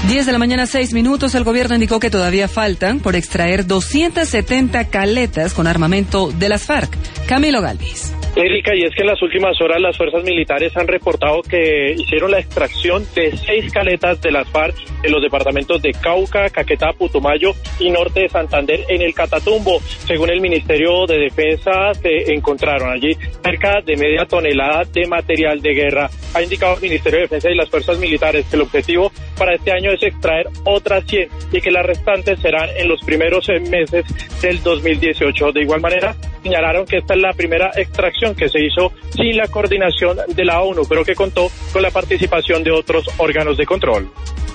10 de la mañana, 6 minutos. El gobierno indicó que todavía faltan por extraer 270 caletas con armamento de las FARC. Camilo Galvis. Erika, y es que en las últimas horas las fuerzas militares han reportado que hicieron la extracción de 6 caletas de las FARC en los departamentos de Cauca, Caquetá, Putumayo y norte de Santander en el Catatumbo. Según el Ministerio de Defensa, se encontraron allí cerca de media tonelada de material de guerra. Ha indicado el Ministerio de Defensa y las fuerzas militares que el objetivo para este año es extraer otras 100 y que las restantes serán en los primeros meses del 2018. De igual manera, señalaron que esta es la primera extracción que se hizo sin la coordinación de la ONU, pero que contó con la participación de otros órganos de control.